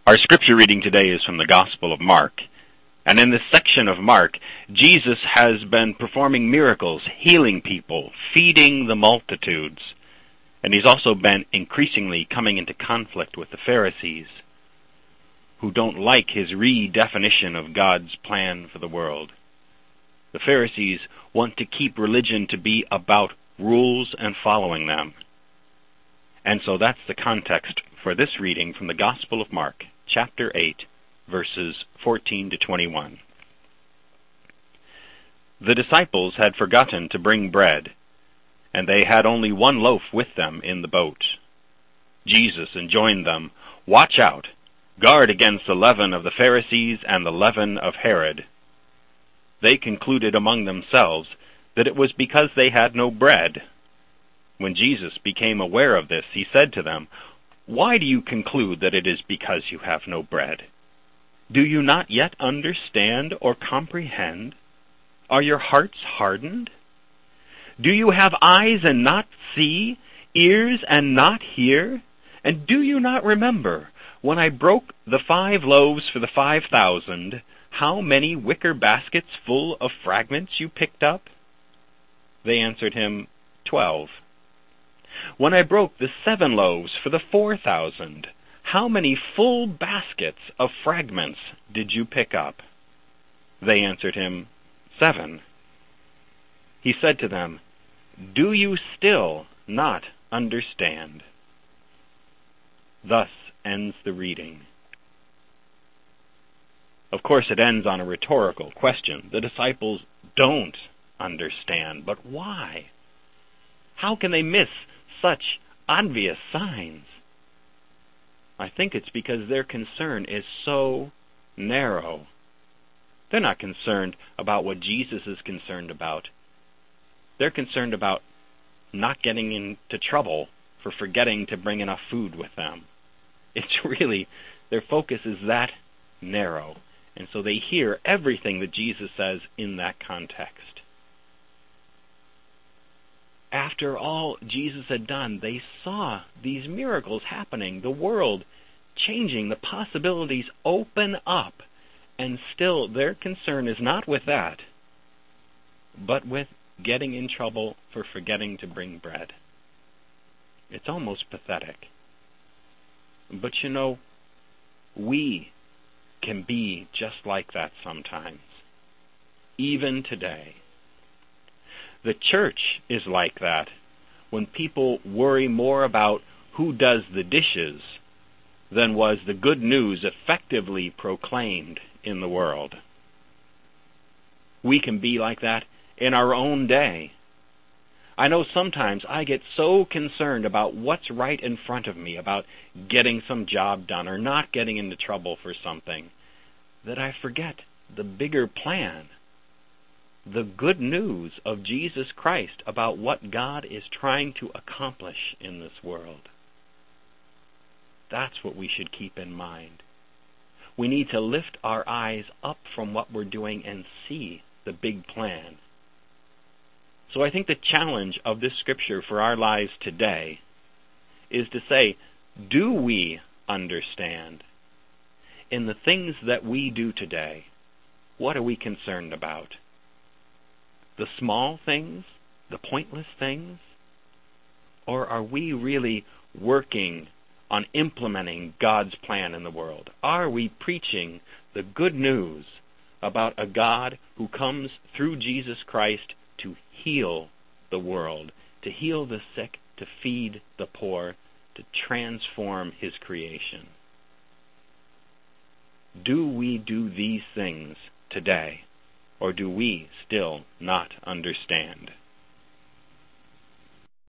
Our scripture reading today is from the Gospel of Mark. And in this section of Mark, Jesus has been performing miracles, healing people, feeding the multitudes. And he's also been increasingly coming into conflict with the Pharisees, who don't like his redefinition of God's plan for the world. The Pharisees want to keep religion to be about rules and following them. And so that's the context for this reading from the Gospel of Mark, chapter 8, verses 14 to 21. The disciples had forgotten to bring bread, and they had only one loaf with them in the boat. Jesus enjoined them, "Watch out, guard against the leaven of the Pharisees and the leaven of Herod." They concluded among themselves that it was because they had no bread. When Jesus became aware of this, he said to them, "Why do you conclude that it is because you have no bread? Do you not yet understand or comprehend? Are your hearts hardened? Do you have eyes and not see, ears and not hear? And do you not remember, when I broke the 5 loaves for the 5,000, how many wicker baskets full of fragments you picked up?" They answered him, 12. "When I broke the 7 loaves for the 4,000, how many full baskets of fragments did you pick up?" They answered him, 7. He said to them, "Do you still not understand?" Thus ends the reading. Of course, it ends on a rhetorical question. The disciples don't understand, but why? How can they miss such obvious signs? I think it's because their concern is so narrow. They're not concerned about what Jesus is concerned about. They're concerned about not getting into trouble for forgetting to bring enough food with them. It's really, their focus is that narrow. And so they hear everything that Jesus says in that context. After all Jesus had done, they saw these miracles happening, the world changing, the possibilities open up, and still their concern is not with that, but with getting in trouble for forgetting to bring bread. It's almost pathetic. But you know, we can be just like that sometimes, even today. The church is like that when people worry more about who does the dishes than was the good news effectively proclaimed in the world. We can be like that in our own day. I know sometimes I get so concerned about what's right in front of me, about getting some job done or not getting into trouble for something, that I forget the bigger plan, the good news of Jesus Christ about what God is trying to accomplish in this world. That's what we should keep in mind. We need to lift our eyes up from what we're doing and see the big plan. So I think the challenge of this scripture for our lives today is to say, do we understand? In the things that we do today, what are we concerned about? The small things, the pointless things? Or are we really working on implementing God's plan in the world? Are we preaching the good news about a God who comes through Jesus Christ to heal the world, to heal the sick, to feed the poor, to transform his creation? Do we do these things today? Or do we still not understand?